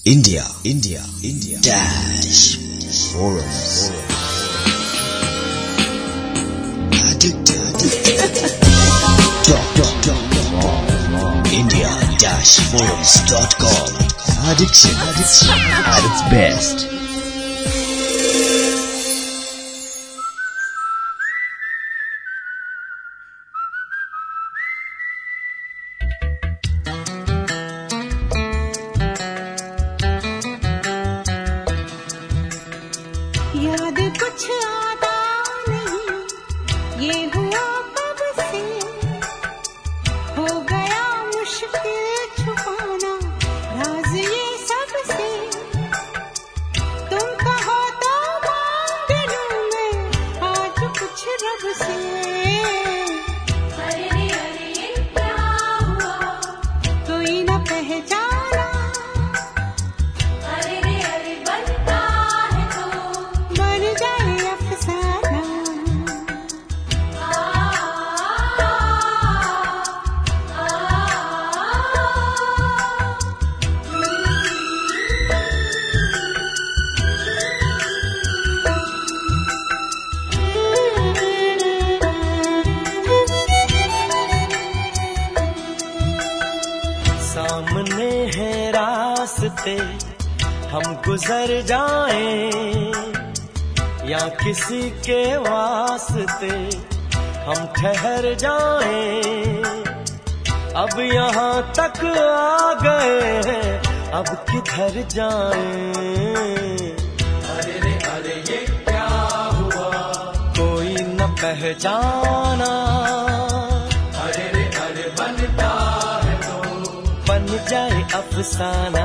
India Dash Forums. India-forums.com. Addiction at its best. याद कुछ आता नहीं, ये हुआ कब से, हो गया मुश्किल छुपाना राज ये सबसे। तुम कहो तो मांग लूं मैं आज कुछ रब से। अरे रे अरे ये क्या हुआ, कोई न पहचाना। अरे रे अरे बनता है तो बन जाए अफसाना। सामने है रास्ते हम गुजर जाएं, या किसी के वास्ते हम ठहर जाएं। अब यहाँ तक आ गए हैं, अब किधर जाएं। अरे रे अरे ये क्या हुआ, कोई न पहचाना। अरे रे अरे बनता है तो बन जाए अफसाना।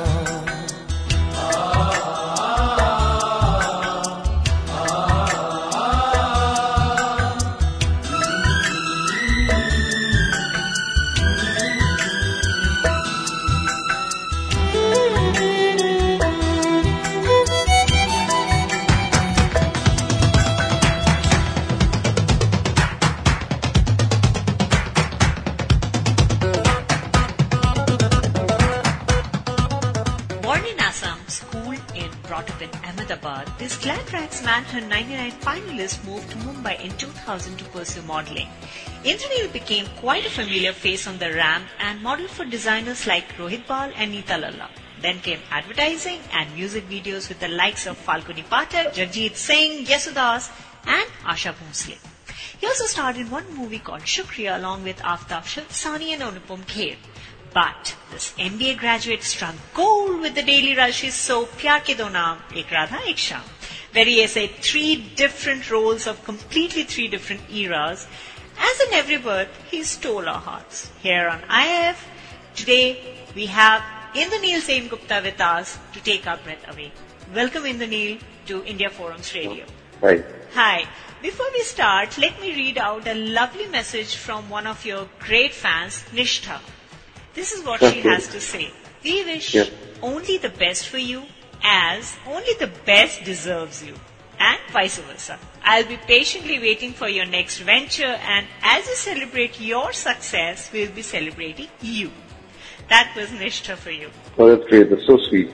Born in Assam, schooled and brought up in Ahmedabad, this Glad Rags Manhunt 99 finalist moved to Mumbai in 2000 to pursue modeling. Indraneel became quite a familiar face on the ramp and modeled for designers like Rohit Bal and Neeta Lalla. Then came advertising and music videos with the likes of Falguni Pathak, Jagjit Singh, Yesudas and Asha Bhosle. He also starred in one movie called Shukriya along with Aftab Sani and Anupam Kher. But this MBA graduate struck gold with the Daily Rush's soap Pyar Ke Do Naam, Ek Radha Ek Sham, where he essayed three different roles of completely three different eras. As in every birth, he stole our hearts. Here on IF, today we have Indraneel Sen Gupta with us to take our breath away. Welcome Indraneel to India Forums Radio. Hi. Hi. Before we start, let me read out a lovely message from one of your great fans, Nishtha. This is what she has to say. We wish only the best for you, as only the best deserves you, and vice versa. I'll be patiently waiting for your next venture, and as you celebrate your success, we'll be celebrating you. That was Nishtha for you. Oh, that's great. That's so sweet.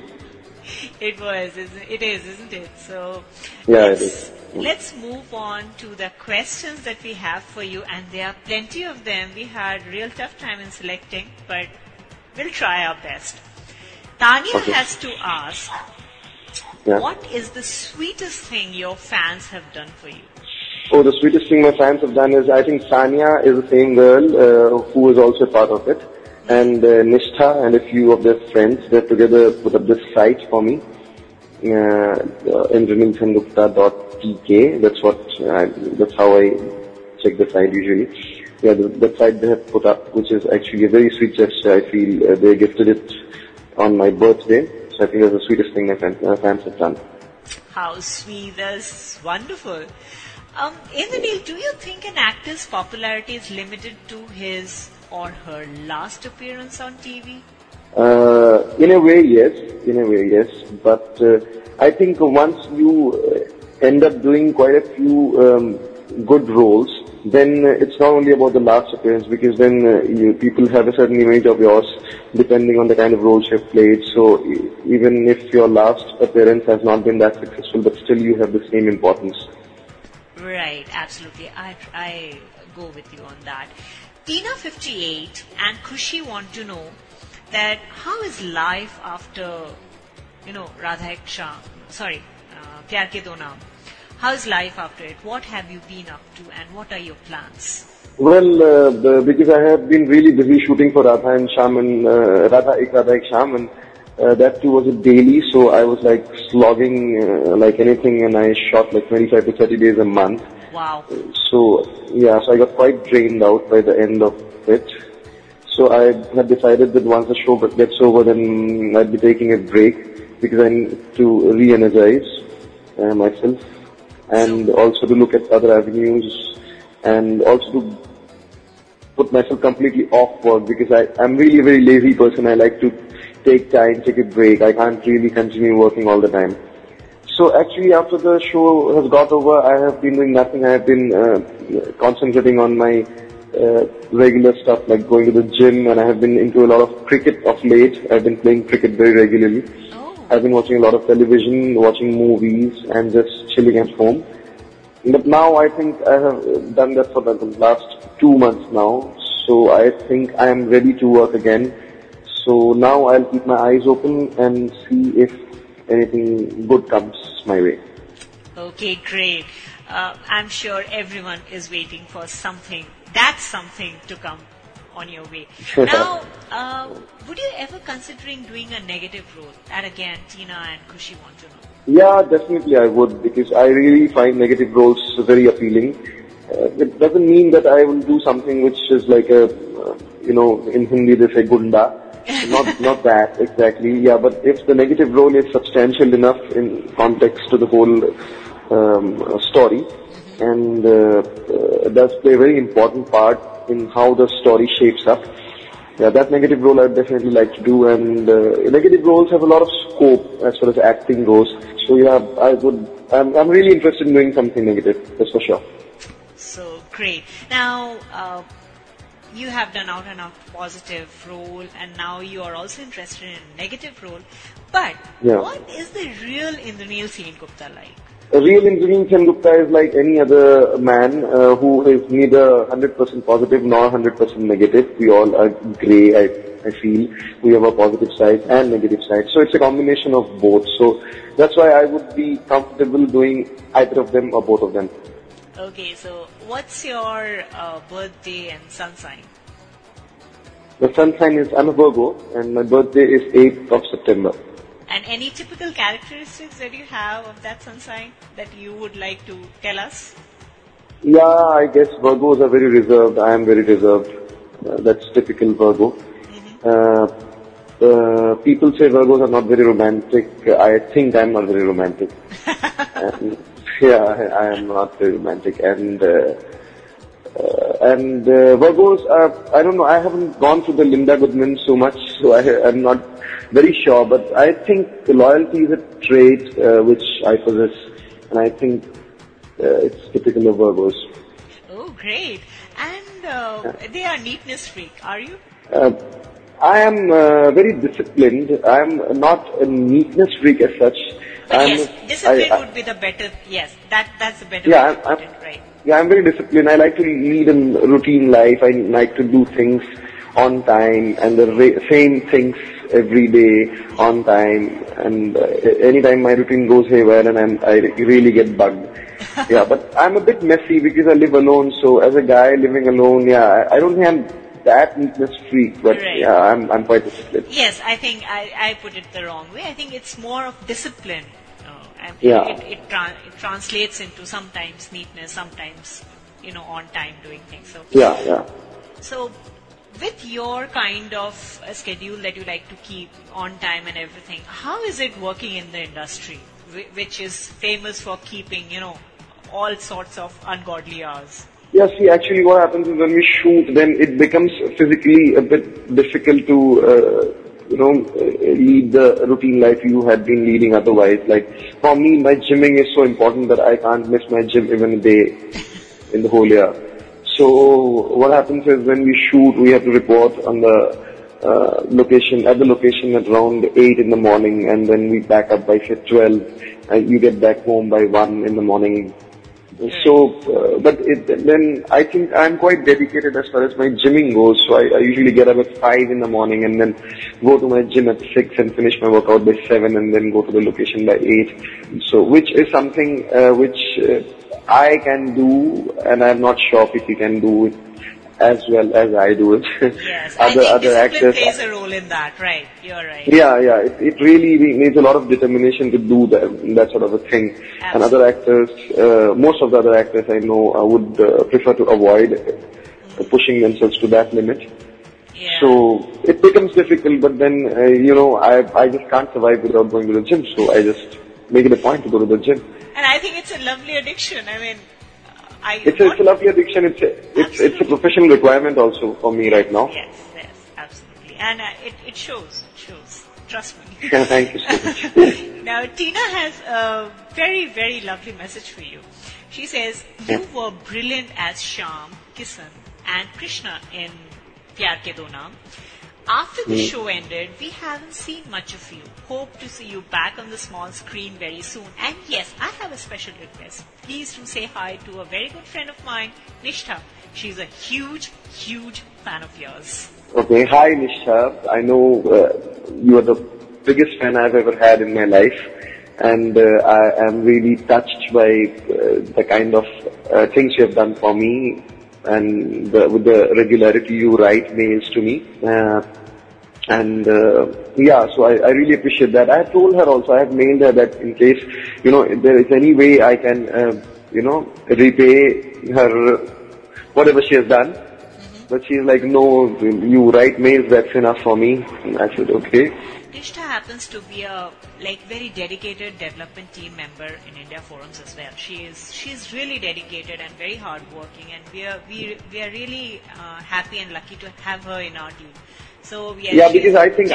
It was, isn't it? So, Yeah, it is. let's move on to the questions that we have for you, and there are plenty of them. We had real tough time in selecting, but we'll try our best. Tanya has to ask, Yeah. what is the sweetest thing your fans have done for you? Oh, the sweetest thing my fans have done is, I think Sanya is the same girl who is also part of it. And Nishtha and a few of their friends, they together put up this site for me. IndraneelSengupta.tk. That's how I check the site usually. Yeah, the site they have put up, which is actually a very sweet gesture. I feel they gifted it on my birthday. So I think that's the sweetest thing my fans have done. How sweet, that's wonderful. Indraneel, do you think an actor's popularity is limited to his or her last appearance on TV? In a way, yes. But I think once you end up doing quite a few good roles, then it's not only about the last appearance, because then people have a certain image of yours. depending on the kind of roles you've played. So even if your last appearance has not been that successful, but still you have the same importance. Right, absolutely. I go with you on that. Tina58 and Khushi want to know that how is life after, Radha Ek Sham, Pyar Ke Do Naam. How is life after it? What have you been up to and what are your plans? Well, because I have been really busy shooting for Radha and Sham and Radha Ek Sham, and that too was a daily, so I was like slogging like anything, and I shot like 25 to 30 days a month. Wow. So I got quite drained out by the end of it. So I had decided that once the show gets over, then I'd be taking a break because I need to re-energize myself, and also to look at other avenues, and also to put myself completely off work because I'm really a very lazy person. I like to take time, take a break. I can't really continue working all the time. So actually after the show has got over, I have been doing nothing. I have been concentrating on my regular stuff like going to the gym, and I have been into a lot of cricket of late. I've been playing cricket very regularly. I've been watching a lot of television, watching movies, and just chilling at home. But now I think I have done that for the last 2 months now. So I think I am ready to work again. So now I'll keep my eyes open and see if anything good comes my way. Okay, great. I'm sure everyone is waiting for something to come on your way. Now, would you ever considering doing a negative role? And again, Tina and Khushi want to know. Yeah, definitely I would, because I really find negative roles very appealing. It doesn't mean that I will do something which is like a, in Hindi they say gunda. Not that exactly, yeah, but if the negative role is substantial enough in context to the whole story, and does play a very important part in how the story shapes up, yeah, that negative role I'd definitely like to do, and negative roles have a lot of scope as far as acting goes. So yeah, I'm really interested in doing something negative, that's for sure. So great. Now, you have done out and out positive role, and now you are also interested in negative role. But what is the real Indraneel Sengupta like? A real Indraneel Sengupta is like any other man who is neither 100% positive nor 100% negative. We all are grey, I feel. We have a positive side and negative side. So it's a combination of both. So that's why I would be comfortable doing either of them or both of them. Okay, so what's your birthday and sun sign? The sun sign is, I'm a Virgo, and my birthday is 8th of September. And any typical characteristics that you have of that sun sign that you would like to tell us? Yeah, I guess Virgos are very reserved. I am very reserved. That's typical Virgo. People say Virgos are not very romantic. I think I'm not very romantic. Yeah, I am not very romantic. And Virgos, I don't know, I haven't gone through the Linda Goodman so much, so I'm not very sure, but I think loyalty is a trait which I possess, and I think it's typical of Virgos. Oh, great. And they are neatness freak, are you? I am very disciplined. I am not a neatness freak as such. Yes, discipline would be the better, that's the better way to put it, right? Yeah, I'm very disciplined. I like to lead a routine life. I like to do things on time and the same things every day on time. And anytime my routine goes haywire, and I really get bugged. Yeah, but I'm a bit messy because I live alone. So as a guy living alone, I don't think I'm that neatness freak, but right. I'm quite disciplined. Yes, I think I put it the wrong way. I think it's more of discipline. And it translates into sometimes neatness, sometimes, on time doing things. So, yeah. So, with your kind of schedule that you like to keep on time and everything, how is it working in the industry, which is famous for keeping, all sorts of ungodly hours? Yeah, see, actually what happens is when we shoot, then it becomes physically a bit difficult to, lead the routine life you had been leading otherwise. Like, for me, my gymming is so important that I can't miss my gym even a day in the whole year. So what happens is when we shoot, we have to report on the at the location at around 8 in the morning, and then we back up by say 12, and you get back home by 1 in the morning. So, then I think I'm quite dedicated as far as my gymming goes. So I usually get up at 5 in the morning and then go to my gym at 6 and finish my workout by 7 and then go to the location by 8. So, which is something which I can do, and I'm not sure if you can do it as well as I do it. Yes, I think discipline plays a role in that, right? You're right. Yeah. It really needs a lot of determination to do that sort of a thing. Absolutely. And other actors, most of the other actors I know would prefer to avoid pushing themselves to that limit. Yeah. So it becomes difficult, but then, I just can't survive without going to the gym. So I just make it a point to go to the gym. And I think it's a lovely addiction. I mean, It's a lovely addiction. It's a professional requirement also for me right now. Yes, absolutely. And it shows. Trust me. Thank you so much. Now, Tina has a very, very lovely message for you. She says, you were brilliant as Shyam, Kisan and Krishna in Pyar Ke Do Naam. After the show ended, we haven't seen much of you. Hope to see you back on the small screen very soon. And yes, I have a special request. Please do say hi to a very good friend of mine, Nishtha. She's a huge, huge fan of yours. Okay, hi Nishtha. I know you are the biggest fan I've ever had in my life. And I am really touched by the kind of things you have done for me. And with the regularity you write mails to me. So I really appreciate that. I have told her also, I have mailed her that in case, if there is any way I can, repay her whatever she has done. But she's like, no, you write mails, that's enough for me. And I said, okay. Nishtha happens to be a very dedicated development team member in India Forums as well. She's really dedicated and very hardworking, and we are really happy and lucky to have her in our team. So because I think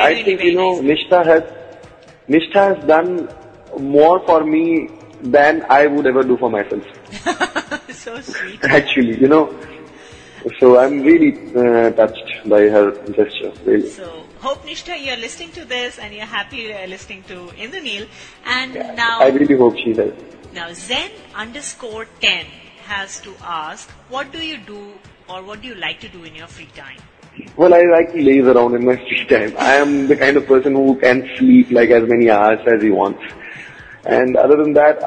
Nishtha has done more for me than I would ever do for myself. So sweet. Actually, So I'm really touched by her gesture, really. So, hope Nishtha, you're listening to this and you're happy listening to Indranil. And now, I really hope she does. Now, Zen_10 has to ask, what do you do or what do you like to do in your free time? Well, I like to laze around in my free time. I am the kind of person who can sleep like as many hours as he wants. And other than that,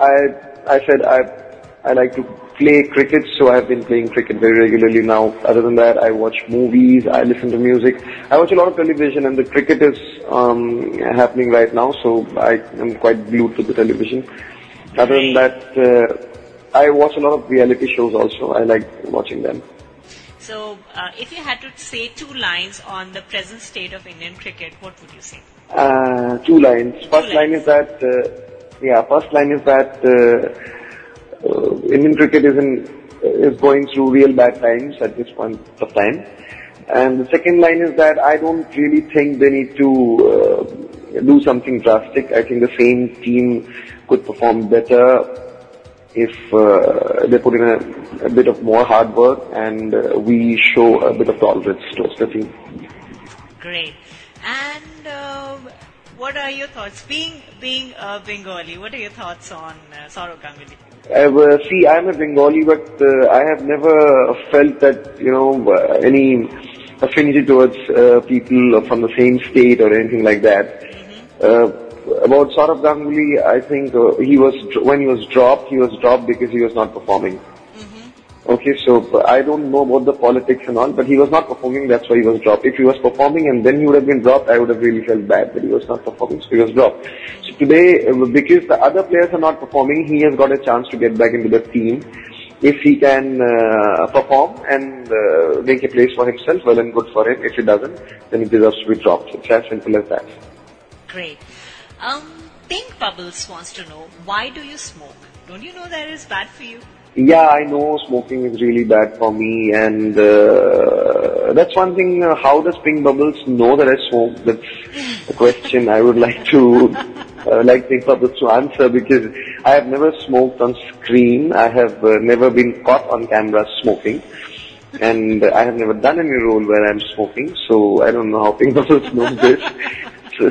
I like to play cricket, so I've been playing cricket very regularly now. Other than that, I watch movies, I listen to music. I watch a lot of television, and the cricket is happening right now, so I am quite glued to the television. Other than that, I watch a lot of reality shows also. I like watching them. So, if you had to say 2 lines on the present state of Indian cricket, what would you say? 2 lines. First line is that Indian cricket is going through real bad times at this point of time. And the second line is that I don't really think they need to do something drastic. I think the same team could perform better if they put in a bit of more hard work and we show a bit of tolerance towards the team. Great. And what are your thoughts? Being a Bengali, what are your thoughts on Saurav Ganguly? See, I'm a Bengali, but I have never felt that, any affinity towards people from the same state or anything like that. About Saurav Ganguly, I think when he was dropped because he was not performing. Okay, so I don't know about the politics and all, but he was not performing, that's why he was dropped. If he was performing and then he would have been dropped, I would have really felt bad that he was not performing, so he was dropped. So today, because the other players are not performing, he has got a chance to get back into the team. If he can perform and make a place for himself, well and good for him. If he doesn't, then he deserves to be dropped. It's as simple as that. Great. Pink Bubbles wants to know, why do you smoke? Don't you know that is bad for you? Yeah, I know smoking is really bad for me, and that's one thing. How does Pink Bubbles know that I smoke? That's a question I would like to Pink Bubbles to answer, because I have never smoked on screen. I have never been caught on camera smoking. And I have never done any role where I'm smoking, so I don't know how Pink Bubbles knows this. So,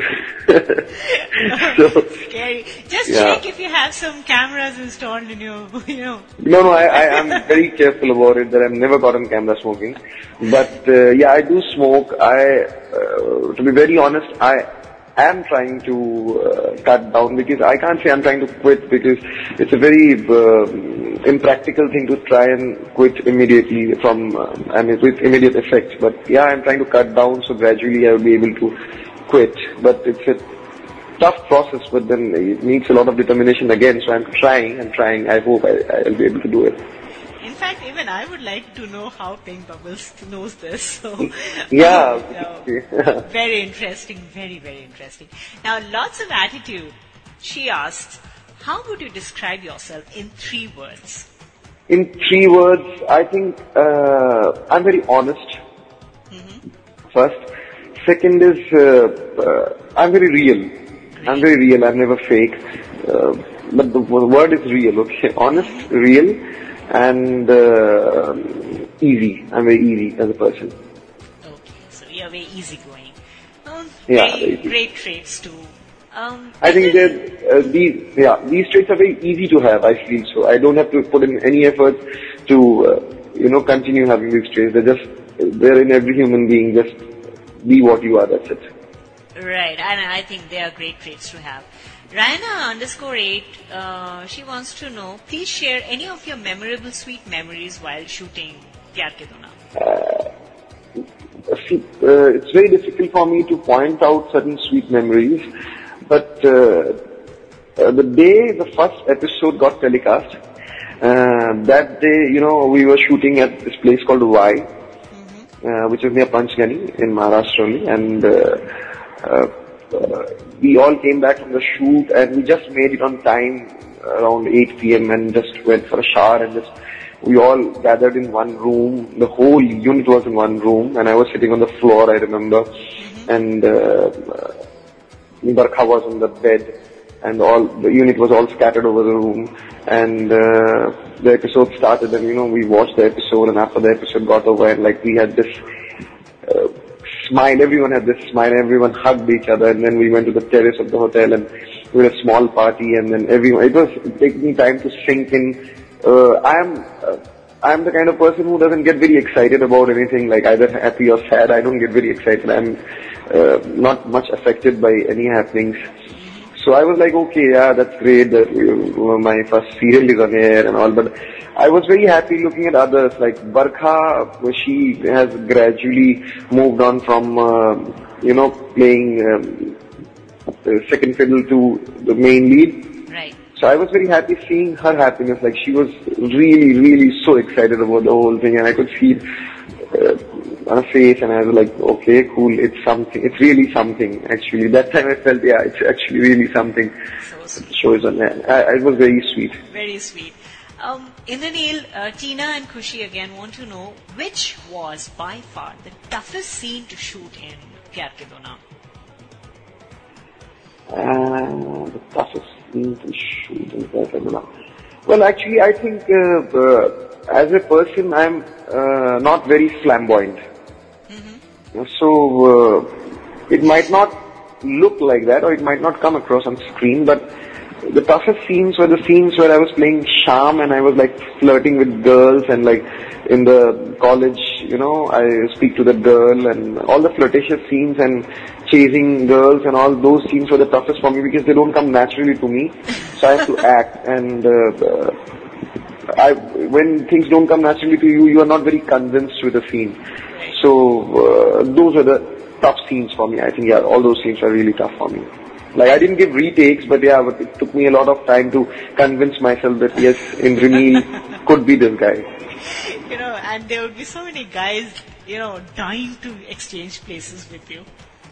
so Scary. Just Yeah. check if you have some cameras installed in your, no, I am very careful about it that I've never got on camera smoking. But yeah, I do smoke. To be very honest, I am trying to cut down because I can't say I'm trying to quit because it's a very impractical thing to try and quit immediately with immediate effect. But yeah, I'm trying to cut down so gradually I will be able to quit. But it's a tough process, but then it needs a lot of determination again. So I'm trying. I hope I'll be able to do it. In fact, even I would like to know how Pink Bubbles knows this. So, Yeah. very interesting, very, very interesting. Now, lots of attitude. She asked, how would you describe yourself in 3 words? In 3 words, I think I'm very honest. First. Second is I'm very real. I'm very real. I'm never fake. But the word is real. Okay, honest, real, and easy. I'm very easy as a person. Okay, so you're very easygoing. Yeah, Very very great traits too. I think that these traits are very easy to have. I feel so. I don't have to put in any effort to continue having these traits. They're in every human being. Just be what you are. That's it. Right, and I think they are great traits to have. Raina_8, she wants to know, please share any of your memorable sweet memories while shooting Pyar Ke Dona. It's very difficult for me to point out certain sweet memories, but the day the first episode got telecast, that day, we were shooting at this place called Y, which is near Panchgani in Maharashtra only, and we all came back from the shoot and we just made it on time around 8 p.m. and just went for a shower and we all gathered in one room. The whole unit was in one room and I was sitting on the floor, I remember, and Barkha was on the bed and the unit was all scattered over the room, and the episode started and we watched the episode, and after the episode got over and we had this smile, everyone had this smile, everyone hugged each other, and then we went to the terrace of the hotel and we had a small party, and then it was taking time to sink in. I'm the kind of person who doesn't get very excited about anything, like either happy or sad. I don't get very excited. I'm not much affected by any happenings. So I was like, okay, yeah, that's great that my first serial is on air and all, but I was very happy looking at others, like Barkha, she has gradually moved on from, playing second fiddle to the main lead. Right. So I was very happy seeing her happiness, like she was really, really so excited about the whole thing, and I could see on her face, and I was like, okay, cool, it's something, it's really something, actually. That time I felt, yeah, it's actually really something. So sweet. The show is on air. It was very sweet. Very sweet. Indranil, Tina and Khushi again want to know, which was by far the toughest scene to shoot in Pyar Ke Dona? The toughest scene to shoot in Pyar Ke Dona. Well, actually, I think as a person, I'm not very flamboyant. So it might not look like that, or it might not come across on screen, but the toughest scenes were the scenes where I was playing Sham and I was flirting with girls, and in the college, I speak to the girl, and all the flirtatious scenes and chasing girls and all those scenes were the toughest for me because they don't come naturally to me. So I have to act, and when things don't come naturally to you, you are not very convinced with the scene. So those were the tough scenes for me. I think, yeah, all those scenes were really tough for me. I didn't give retakes, but yeah, it took me a lot of time to convince myself that yes, Indranil could be this guy. And there would be so many guys, dying to exchange places with you.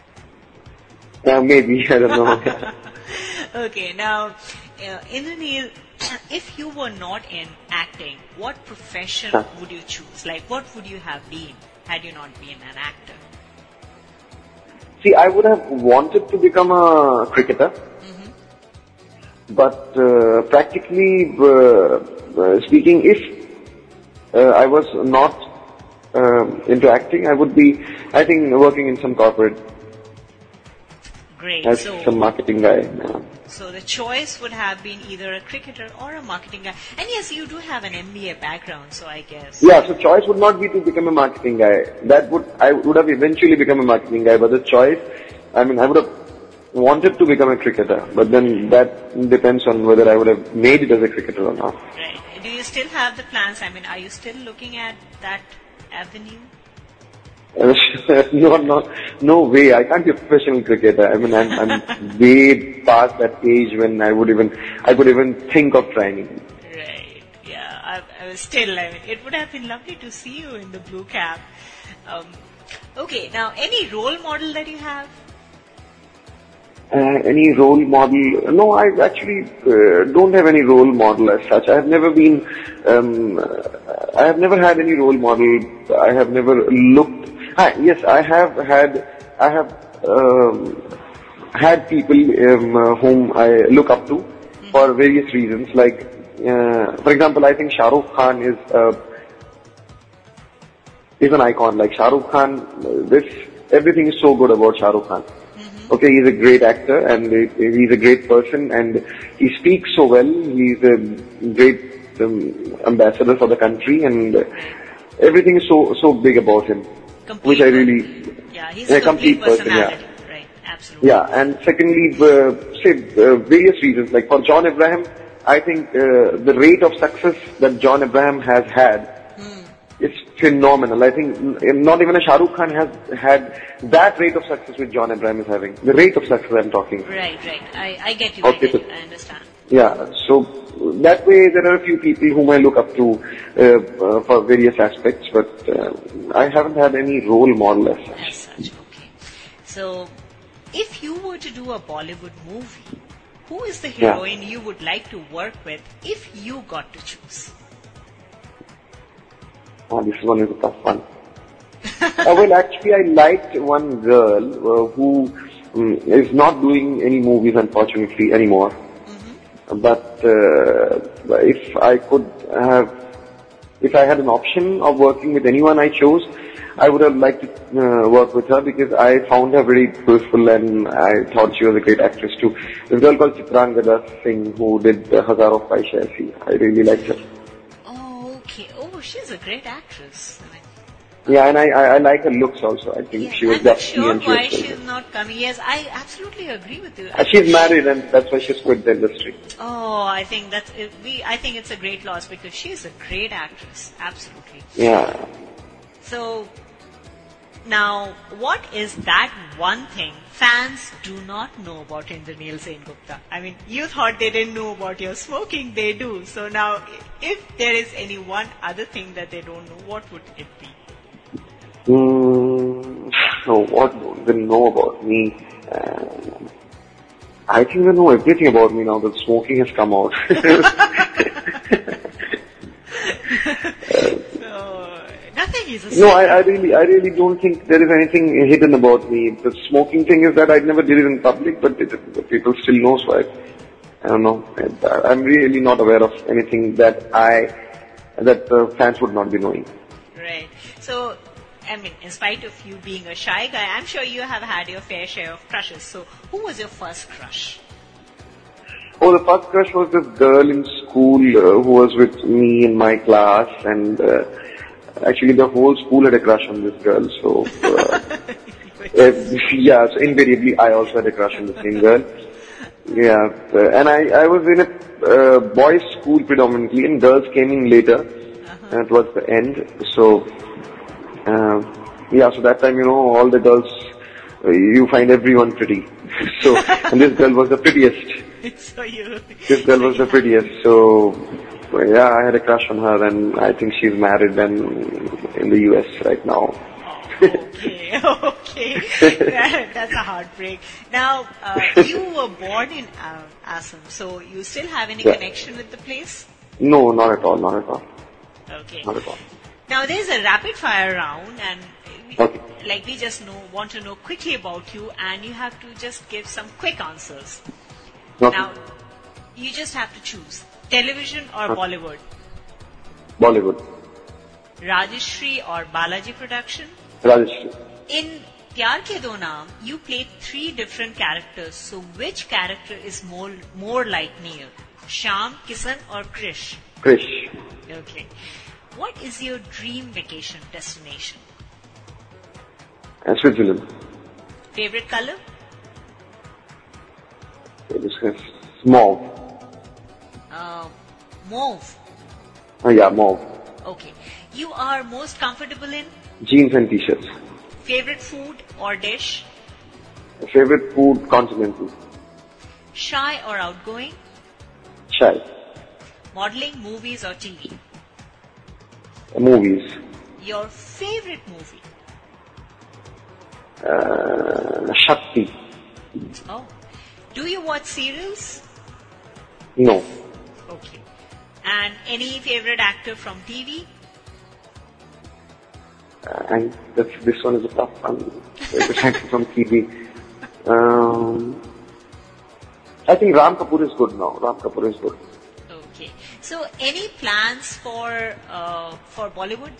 Maybe, I don't know. Okay, now, Indranil, if you were not in acting, what profession would you choose? What would you have been had you not been an actor? See, I would have wanted to become a cricketer, but practically speaking, if I was not into acting, I would be, I think, working in some corporate Great. as So, some marketing guy. so the choice would have been either a cricketer or a marketing guy. And yes, you do have an MBA background, so I guess. Yeah, so choice would not be to become a marketing guy. I would have eventually become a marketing guy, but the choice, I mean, I would have wanted to become a cricketer, but then that depends on whether I would have made it as a cricketer or not. Right. Do you still have the plans? I mean, are you still looking at that avenue? No way. I can't be a professional cricketer. I mean, I'm way past that age when I could even think of trying. Right. Yeah. I was still. I mean, it would have been lovely to see you in the blue cap. Okay. Now, any role model that you have? Any role model? No, I actually don't have any role model as such. I have never had any role model. I have never looked. Yes, I have had people whom I look up to for various reasons. Like, for example, I think Shah Rukh Khan is an icon. Like Shah Rukh Khan, everything is so good about Shah Rukh Khan. Okay, he's a great actor and he's a great person and he speaks so well. He's a great ambassador for the country and everything is so big about him. Which I really... Yeah, he's a complete personality. Yeah. Right, absolutely. Yeah, and secondly, various reasons. Like for John Abraham, I think the rate of success that John Abraham has had is phenomenal. I think not even a Shah Rukh Khan has had that rate of success which John Abraham is having. The rate of success I'm talking. Right. I get you. Okay, I understand. Yeah, so that way there are a few people whom I look up to for various aspects, but I haven't had any role model as such. As such, okay. So, if you were to do a Bollywood movie, who is the heroine you would like to work with if you got to choose? This one is a tough one. Well, actually, I liked one girl who is not doing any movies, unfortunately, anymore. But if I had an option of working with anyone I chose, I would have liked to work with her because I found her very beautiful and I thought she was a great actress too. This girl called Chitrangada Singh who did Hazaaron Khwaishein Aisi. I really liked her. Oh, okay. Oh, she's a great actress. Yeah, and I like her looks also. I think she was dusty I'm and not sure why she was she's not coming. Yes, I absolutely agree with you. she's married and that's why she's quit the industry. Oh, I think I think it's a great loss because she's a great actress. Absolutely. Yeah. So, now, what is that one thing fans do not know about Indraneel Sen Gupta? I mean, you thought they didn't know about your smoking, they do. So now, if there is any one other thing that they don't know, what would it be? So what do they know about me? I think they know everything about me now that smoking has come out. So, nothing is a No, I really don't think there is anything hidden about me. The smoking thing is that I never did it in public, but people still know, so I don't know. I'm really not aware of anything that fans would not be knowing. Right. So, I mean, in spite of you being a shy guy, I'm sure you have had your fair share of crushes. So, who was your first crush? Oh, the first crush was this girl in school who was with me in my class, and actually the whole school had a crush on this girl. So, yeah, so invariably I also had a crush on the same girl. Yeah, and I was in a boys' school predominantly, and girls came in later towards the end. So, so that time, all the girls, you find everyone pretty. So, and this girl was the prettiest. This girl was the prettiest. So, yeah, I had a crush on her, and I think she's married and in the US right now. Okay. That's a heartbreak. Now, you were born in Assam, so you still have any connection with the place? No, not at all. Okay. Not at all. Now, there's a rapid fire round, and we just want to know quickly about you, and you have to just give some quick answers. Okay. Now, you just have to choose television or Bollywood. Bollywood. Rajeshri or Balaji production? Rajeshri. In Pyar Ke Do Naam, you played 3 different characters. So which character is more like Neil? Shyam, Kisan or Krish? Krish. Okay. What is your dream vacation destination? Switzerland. Favorite color? Mauve. Mauve. Yeah, mauve. Okay. You are most comfortable in? Jeans and t-shirts. Favorite food or dish? Favorite food, continental. Shy or outgoing? Shy. Modeling, movies or TV? Movies. Your favorite movie? Shakti. Oh. Do you watch serials? No. Okay. And any favorite actor from TV? And this one is a tough one. Favorite actor from TV. I think Ram Kapoor is good now. Ram Kapoor is good. Okay. So, any plans for Bollywood?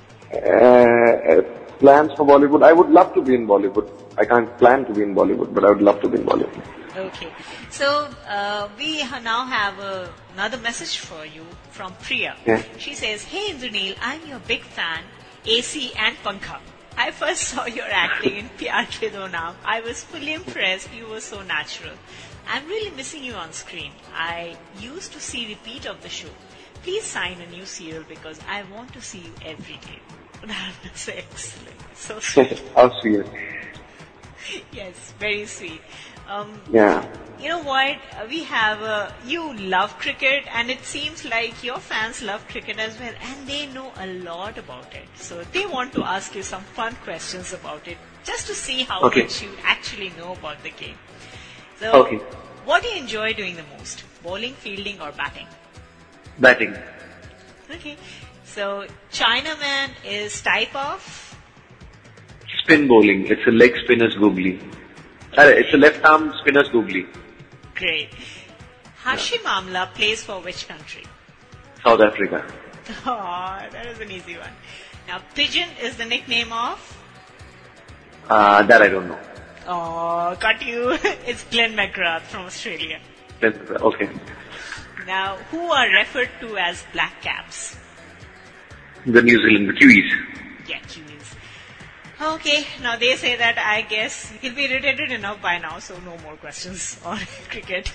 Plans for Bollywood? I would love to be in Bollywood. I can't plan to be in Bollywood, but I would love to be in Bollywood. Okay. So, we now have another message for you from Priya. Yeah. She says, "Hey Indraneel, I'm your big fan, AC and Pankha. I first saw your acting in Pyar Ke Do Naam. I was fully impressed. You were so natural. I'm really missing you on screen. I used to see repeat of the show. Please sign a new serial because I want to see you every day." That was excellent. So sweet. How sweet. Yes, very sweet. Yeah. You know what? We have, you love cricket and it seems like your fans love cricket as well and they know a lot about it. So they want to ask you some fun questions about it just to see how much you actually know about the game. So, what do you enjoy doing the most? Bowling, fielding or batting? Batting. Okay. So, Chinaman is type of? Spin bowling. It's a leg spinner's googly. It's a left arm spinner's googly. Great. Hashim Amla plays for which country? South Africa. Oh, that was an easy one. Now, Pigeon is the nickname of? That I don't know. Oh, got you. It's Glenn McGrath from Australia. Okay. Now, who are referred to as black caps? The New Zealand, the Kiwis. Yeah, Kiwis. Okay, now they say that I guess he'll be irritated enough by now, so no more questions on cricket.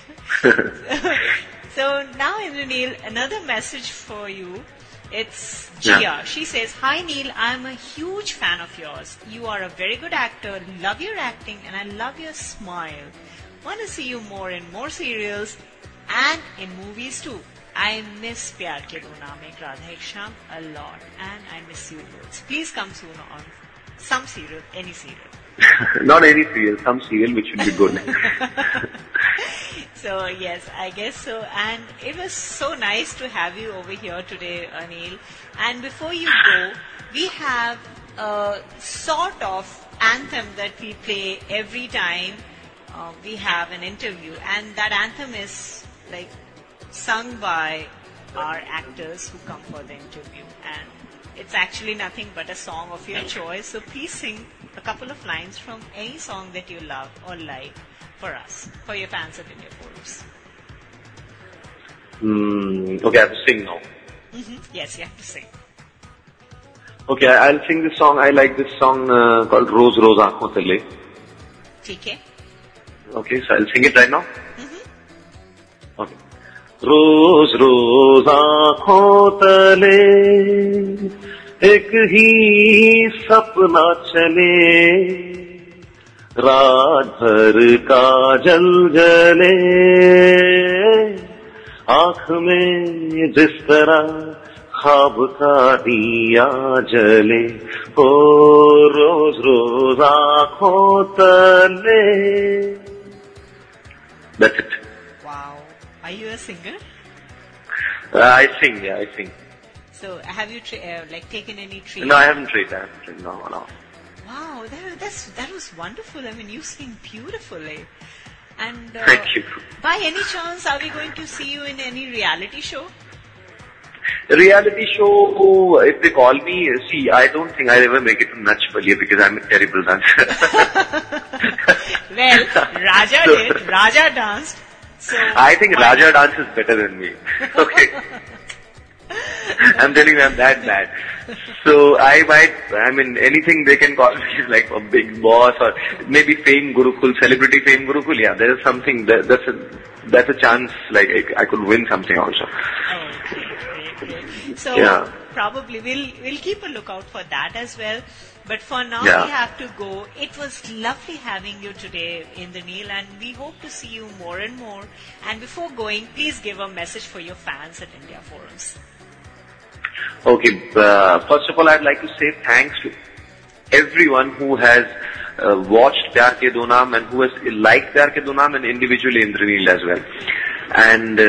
So now, Indraneel, another message for you. It's Jia. Yeah. She says, "Hi Neil, I'm a huge fan of yours. You are a very good actor, love your acting and I love your smile. Want to see you more in more serials and in movies too. I miss Pyar Ke Do Naam Ek Radha Ek Sham a lot and I miss you loads. Please come soon on some serial, any serial." Not any serial, some serial which should be good. So yes, I guess so. And it was so nice to have you over here today, Anil. And before you go, we have a sort of anthem that we play every time we have an interview. And that anthem is like sung by our actors who come for the interview. And it's actually nothing but a song of your choice. So please sing a couple of lines from any song that you love or like for us, for your fans at India Forums. Okay, I have to sing now. Yes, you have to sing. Okay, I'll sing this song. I like this song called Roz Roz Aankhon Tale. Okay. Okay, so I'll sing it right now. Okay. Roz Roz Aankhon Tale ek hi sapna chale रात भर काजल जले आँख में जिस तरह ख्वाब का दिया जले ओ रोज रोज आँखों तले. That's it. Wow. Are you a singer? I sing, yeah, I sing. So have you taken any training? No, I haven't trained. No. Wow, that was wonderful. I mean, you sing beautifully. And thank you. By any chance, are we going to see you in any reality show? Reality show, if they call me, see, I don't think I'll ever make it to Nach Baliye because I'm a terrible dancer. Well, Raja did. Raja danced. So I think Raja dances better than me. Okay. I'm telling you, I'm that bad. So anything they can call me is like a big boss or maybe Fame Gurukul, Celebrity Fame Gurukul. Yeah, there is something, that's a chance, like I could win something also. Okay, great. So Yeah. probably we'll keep a lookout for that as well. But for now, Yeah. we have to go. It was lovely having you today, Indraneel, and we hope to see you more and more. And before going, please give a message for your fans at India Forums. Okay, first of all, I'd like to say thanks to everyone who has watched Pyar Ke Do Naam and who has liked Pyar Ke Do Naam and individually Indraneel as well. And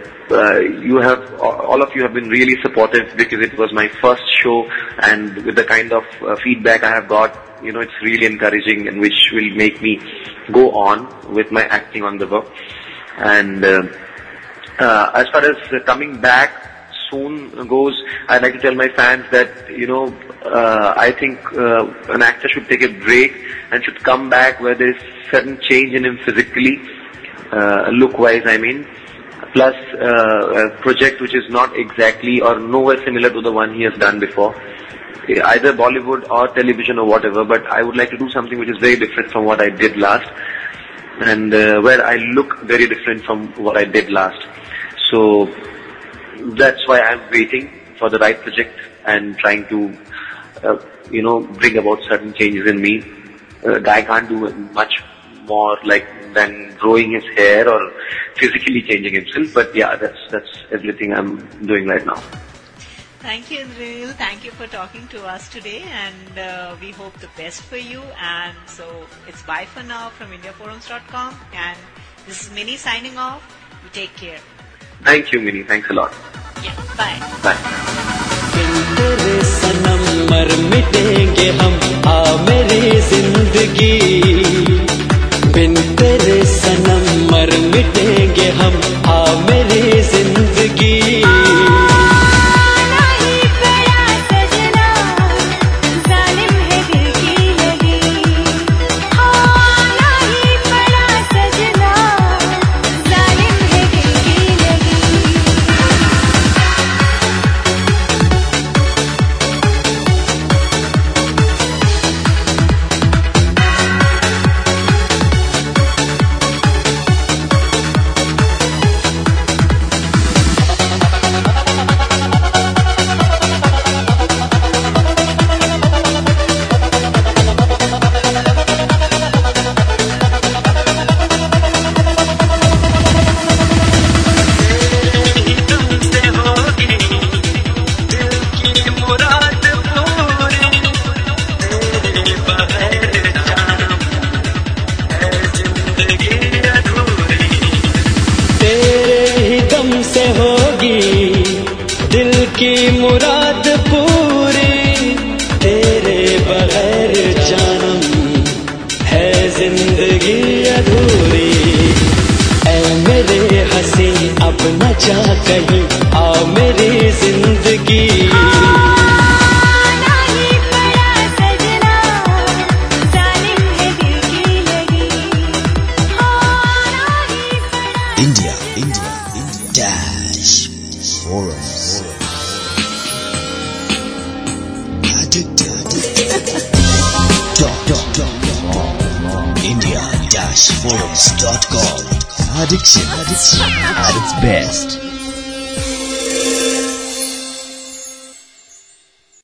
all of you have been really supportive because it was my first show, and with the kind of feedback I have got, it's really encouraging and which will make me go on with my acting on the book. And as far as coming back soon goes, I'd like to tell my fans that, I think an actor should take a break and should come back where there's certain change in him physically, look-wise, I mean. Plus a project which is not exactly or nowhere similar to the one he has done before, either Bollywood or television or whatever, but I would like to do something which is very different from what I did last, and where I look very different from what I did last. So that's why I'm waiting for the right project and trying to, bring about certain changes in me. Guy can't do much more than growing his hair or physically changing himself. But yeah, that's everything I'm doing right now. Thank you, Indraneel. Thank you for talking to us today, and we hope the best for you. And so it's bye for now from IndiaForums.com, and this is Minnie signing off. You take care. Thank you, Minnie. Thanks a lot. Yeah, bye. Bye. तेरे सनम मर मिटेंगे हम आ मेरी जिंदगी बिन तेरे सनम मर मिटेंगे हम आ मेरी जिंदगी की मुराद पूरी तेरे बगैर जानम है जिंदगी अधूरी ऐ मेरे हंसी अब न जा कहीं आ मेरी जिंदगी Forums.com. Addiction at its best.